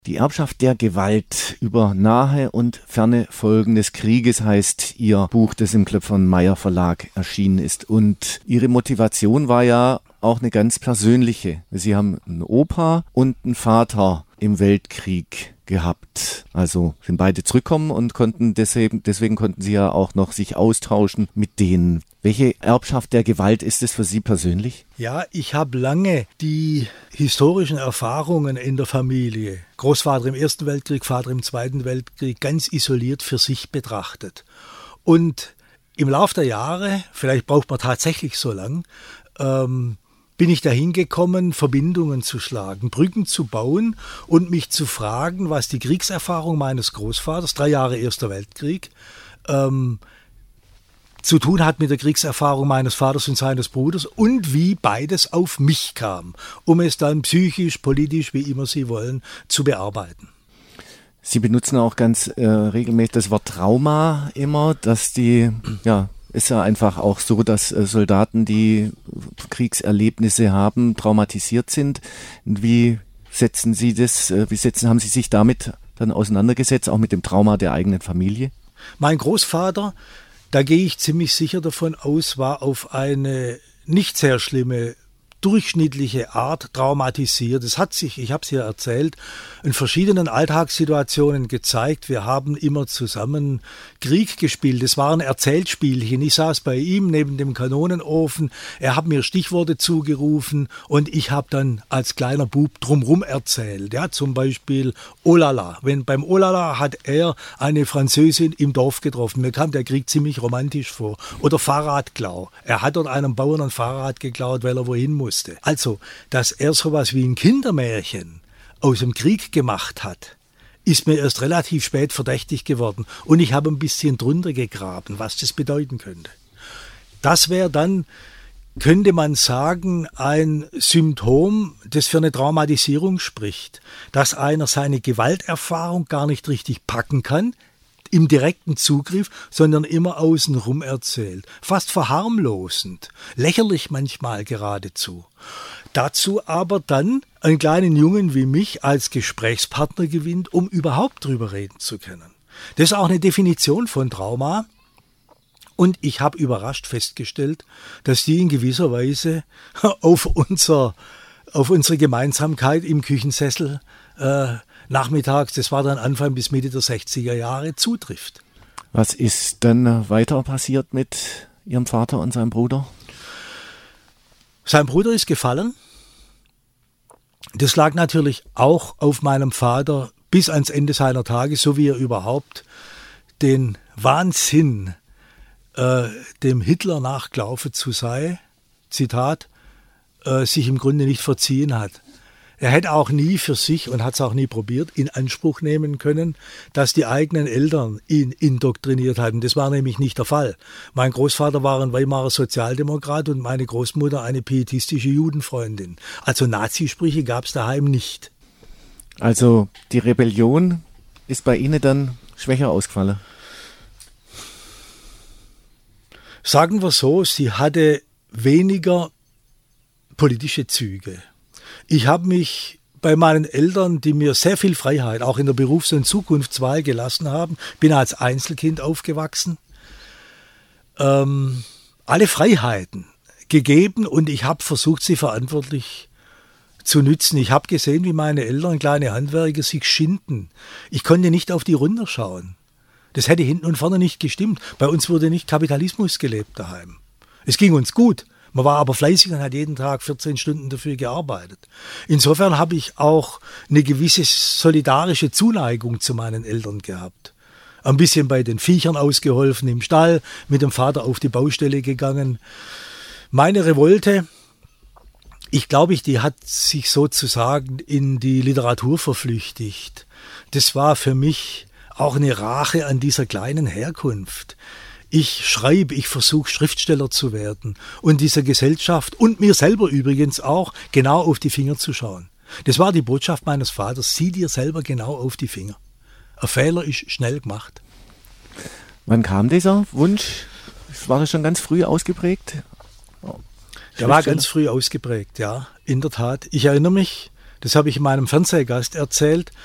Die Erbschaft der Gewalt über nahe und ferne Folgen des Krieges heißt Ihr Buch, das im Klöpfern-Meyer Verlag erschienen ist. Und Ihre Motivation war ja auch eine ganz persönliche. Sie haben einen Opa und einen Vater im Weltkrieg gehabt. Also sind beide zurückgekommen und konnten deswegen konnten Sie ja auch noch sich austauschen mit denen. Welche Erbschaft der Gewalt ist es für Sie persönlich? Ja, ich habe lange die historischen Erfahrungen in der Familie, Großvater im Ersten Weltkrieg, Vater im Zweiten Weltkrieg, ganz isoliert für sich betrachtet. Und im Laufe der Jahre, vielleicht braucht man tatsächlich so lang, bin ich dahin gekommen, Verbindungen zu schlagen, Brücken zu bauen und mich zu fragen, was die Kriegserfahrung meines Großvaters, 3 Jahre Erster Weltkrieg, zu tun hat mit der Kriegserfahrung meines Vaters und seines Bruders und wie beides auf mich kam, um es dann psychisch, politisch, wie immer Sie wollen, zu bearbeiten. Sie benutzen auch ganz regelmäßig das Wort Trauma immer, dass die, ja, ist ja einfach auch so, dass Soldaten, die Kriegserlebnisse haben, traumatisiert sind. Wie setzen Sie das, haben Sie sich damit dann auseinandergesetzt, auch mit dem Trauma der eigenen Familie? Mein Großvater, da gehe ich ziemlich sicher davon aus, war auf eine nicht sehr schlimme, durchschnittliche Art traumatisiert. Es hat sich, ich habe es ja erzählt, in verschiedenen Alltagssituationen gezeigt. Wir haben immer zusammen Krieg gespielt. Es waren Erzählspielchen. Ich saß bei ihm neben dem Kanonenofen. Er hat mir Stichworte zugerufen und ich habe dann als kleiner Bub drumherum erzählt. Ja, zum Beispiel Olala. Beim Olala hat er eine Französin im Dorf getroffen. Mir kam der Krieg ziemlich romantisch vor. Oder Fahrradklau. Er hat dort einem Bauern ein Fahrrad geklaut, weil er wohin musste. Also, dass er sowas wie ein Kindermärchen aus dem Krieg gemacht hat, ist mir erst relativ spät verdächtig geworden. Und ich habe ein bisschen drunter gegraben, was das bedeuten könnte. Das wäre dann, könnte man sagen, ein Symptom, das für eine Traumatisierung spricht. Dass einer seine Gewalterfahrung gar nicht richtig packen kann, im direkten Zugriff, sondern immer außenrum erzählt. Fast verharmlosend, lächerlich manchmal geradezu. Dazu aber dann einen kleinen Jungen wie mich als Gesprächspartner gewinnt, um überhaupt drüber reden zu können. Das ist auch eine Definition von Trauma. Und ich habe überrascht festgestellt, dass die in gewisser Weise auf unsere Gemeinsamkeit im Küchensessel nachmittags, das war dann Anfang bis Mitte der 60er Jahre, zutrifft. Was ist dann weiter passiert mit Ihrem Vater und seinem Bruder? Sein Bruder ist gefallen. Das lag natürlich auch auf meinem Vater bis ans Ende seiner Tage, so wie er überhaupt den Wahnsinn, dem Hitler nachgelaufen zu sei, Zitat, sich im Grunde nicht verziehen hat. Er hätte auch nie für sich, und hat es auch nie probiert, in Anspruch nehmen können, dass die eigenen Eltern ihn indoktriniert hatten. Das war nämlich nicht der Fall. Mein Großvater war ein Weimarer Sozialdemokrat und meine Großmutter eine pietistische Judenfreundin. Also Nazisprüche gab es daheim nicht. Also die Rebellion ist bei Ihnen dann schwächer ausgefallen? Sagen wir so, sie hatte weniger politische Züge. Ich habe mich bei meinen Eltern, die mir sehr viel Freiheit, auch in der Berufs- und Zukunftswahl gelassen haben, bin als Einzelkind aufgewachsen, alle Freiheiten gegeben und ich habe versucht, sie verantwortlich zu nützen. Ich habe gesehen, wie meine Eltern, kleine Handwerker, sich schinden. Ich konnte nicht auf die runterschauen. Das hätte hinten und vorne nicht gestimmt. Bei uns wurde nicht Kapitalismus gelebt daheim. Es ging uns gut. Man war aber fleißig und hat jeden Tag 14 Stunden dafür gearbeitet. Insofern habe ich auch eine gewisse solidarische Zuneigung zu meinen Eltern gehabt. Ein bisschen bei den Viechern ausgeholfen im Stall, mit dem Vater auf die Baustelle gegangen. Meine Revolte, ich glaube, die hat sich sozusagen in die Literatur verflüchtigt. Das war für mich auch eine Rache an dieser kleinen Herkunft. Ich schreibe, ich versuche Schriftsteller zu werden und dieser Gesellschaft und mir selber übrigens auch genau auf die Finger zu schauen. Das war die Botschaft meines Vaters, sieh dir selber genau auf die Finger. Ein Fehler ist schnell gemacht. Wann kam dieser Wunsch? War das schon ganz früh ausgeprägt? Der war ganz früh ausgeprägt, ja, in der Tat. Ich erinnere mich, das habe ich in meinem Fernsehgast erzählt,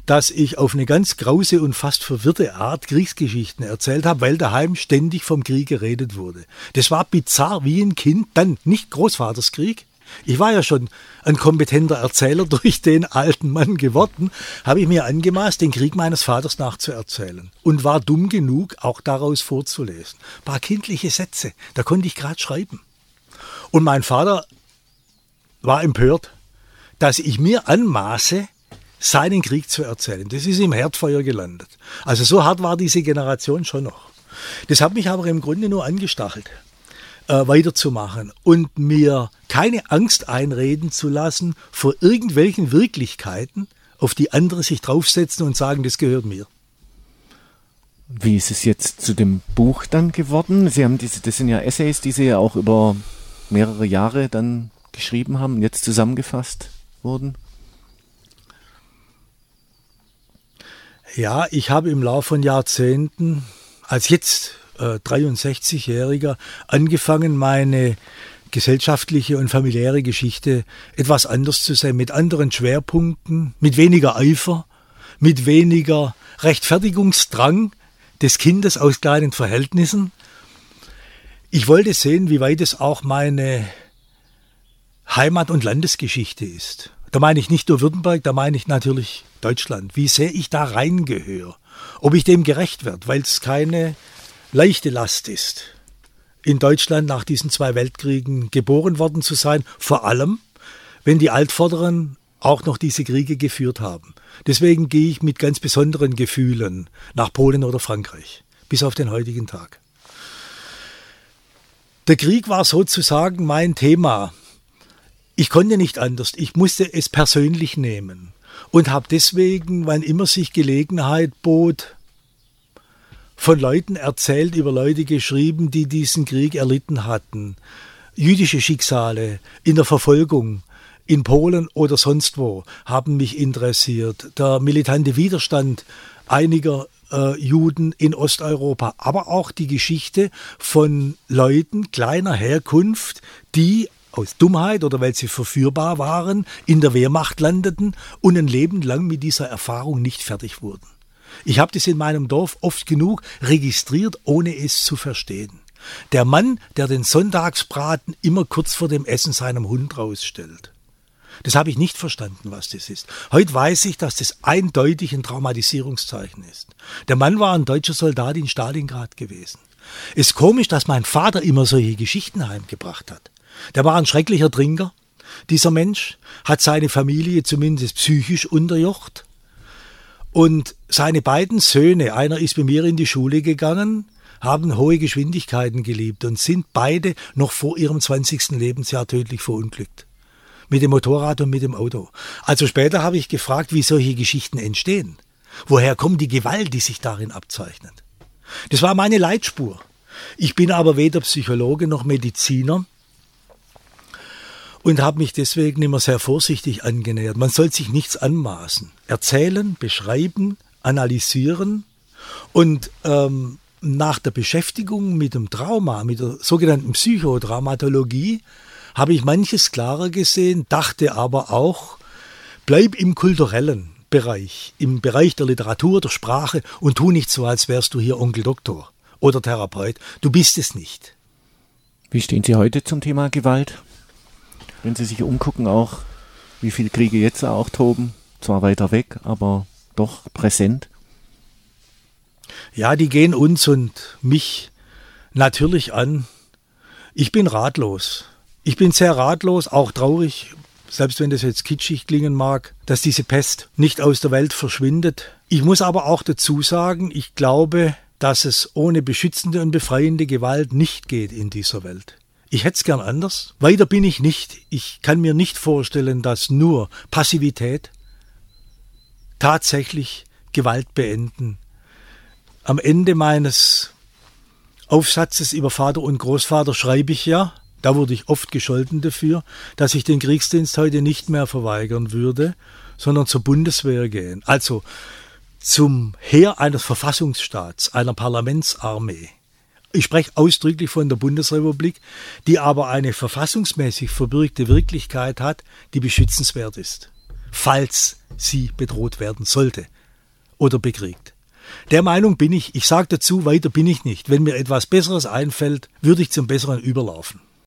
dass ich auf eine ganz grause und fast verwirrte Art Kriegsgeschichten erzählt habe, weil daheim ständig vom Krieg geredet wurde. Das war bizarr wie ein Kind, dann nicht Großvaterskrieg. Ich war ja schon ein kompetenter Erzähler durch den alten Mann geworden, habe ich mir angemaßt, den Krieg meines Vaters nachzuerzählen und war dumm genug, auch daraus vorzulesen. Ein paar kindliche Sätze, da konnte ich gerade schreiben. Und mein Vater war empört, dass ich mir anmaße, seinen Krieg zu erzählen. Das ist im Herdfeuer gelandet. Also so hart war diese Generation schon noch. Das hat mich aber im Grunde nur angestachelt, weiterzumachen und mir keine Angst einreden zu lassen vor irgendwelchen Wirklichkeiten, auf die andere sich draufsetzen und sagen, das gehört mir. Wie ist es jetzt zu dem Buch dann geworden? Sie haben das sind ja Essays, die Sie ja auch über mehrere Jahre dann geschrieben haben und jetzt zusammengefasst wurden. Ja, ich habe im Laufe von Jahrzehnten, als jetzt 63-Jähriger, angefangen, meine gesellschaftliche und familiäre Geschichte etwas anders zu sehen, mit anderen Schwerpunkten, mit weniger Eifer, mit weniger Rechtfertigungsdrang des Kindes aus kleinen Verhältnissen. Ich wollte sehen, wie weit es auch meine Heimat- und Landesgeschichte ist. Da meine ich nicht nur Württemberg, da meine ich natürlich Deutschland. Wie sehr ich da reingehöre. Ob ich dem gerecht werde, weil es keine leichte Last ist, in Deutschland nach diesen 2 Weltkriegen geboren worden zu sein. Vor allem, wenn die Altvorderen auch noch diese Kriege geführt haben. Deswegen gehe ich mit ganz besonderen Gefühlen nach Polen oder Frankreich, bis auf den heutigen Tag. Der Krieg war sozusagen mein Thema. Ich konnte nicht anders, ich musste es persönlich nehmen und habe deswegen, wann immer sich Gelegenheit bot, von Leuten erzählt, über Leute geschrieben, die diesen Krieg erlitten hatten. Jüdische Schicksale in der Verfolgung, in Polen oder sonst wo, haben mich interessiert. Der militante Widerstand einiger Juden in Osteuropa, aber auch die Geschichte von Leuten kleiner Herkunft, die aus Dummheit oder weil sie verführbar waren, in der Wehrmacht landeten und ein Leben lang mit dieser Erfahrung nicht fertig wurden. Ich habe das in meinem Dorf oft genug registriert, ohne es zu verstehen. Der Mann, der den Sonntagsbraten immer kurz vor dem Essen seinem Hund rausstellt. Das habe ich nicht verstanden, was das ist. Heute weiß ich, dass das eindeutig ein Traumatisierungszeichen ist. Der Mann war ein deutscher Soldat in Stalingrad gewesen. Es ist komisch, dass mein Vater immer solche Geschichten heimgebracht hat. Der war ein schrecklicher Trinker, dieser Mensch, hat seine Familie zumindest psychisch unterjocht. Und seine beiden Söhne, einer ist bei mir in die Schule gegangen, haben hohe Geschwindigkeiten geliebt und sind beide noch vor ihrem 20. Lebensjahr tödlich verunglückt. Mit dem Motorrad und mit dem Auto. Also später habe ich gefragt, wie solche Geschichten entstehen. Woher kommt die Gewalt, die sich darin abzeichnet? Das war meine Leitspur. Ich bin aber weder Psychologe noch Mediziner und habe mich deswegen immer sehr vorsichtig angenähert. Man soll sich nichts anmaßen. Erzählen, beschreiben, analysieren und nach der Beschäftigung mit dem Trauma, mit der sogenannten Psychotraumatologie, habe ich manches klarer gesehen, dachte aber auch, bleib im kulturellen Bereich, im Bereich der Literatur, der Sprache und tu nicht so, als wärst du hier Onkel Doktor oder Therapeut. Du bist es nicht. Wie stehen Sie heute zum Thema Gewalt? Wenn Sie sich umgucken auch, wie viele Kriege jetzt auch toben, zwar weiter weg, aber doch präsent. Ja, die gehen uns und mich natürlich an. Ich bin ratlos. Ich bin sehr ratlos, auch traurig, selbst wenn das jetzt kitschig klingen mag, dass diese Pest nicht aus der Welt verschwindet. Ich muss aber auch dazu sagen, ich glaube, dass es ohne beschützende und befreiende Gewalt nicht geht in dieser Welt. Ich hätte es gern anders. Weiter bin ich nicht. Ich kann mir nicht vorstellen, dass nur Passivität tatsächlich Gewalt beenden. Am Ende meines Aufsatzes über Vater und Großvater schreibe ich ja, da wurde ich oft gescholten dafür, dass ich den Kriegsdienst heute nicht mehr verweigern würde, sondern zur Bundeswehr gehen. Also zum Heer eines Verfassungsstaats, einer Parlamentsarmee. Ich spreche ausdrücklich von der Bundesrepublik, die aber eine verfassungsmäßig verbürgte Wirklichkeit hat, die beschützenswert ist. falls sie bedroht werden sollte oder bekriegt. Der Meinung bin ich. Ich sage dazu, weiter bin ich nicht. Wenn mir etwas Besseres einfällt, würde ich zum Besseren überlaufen.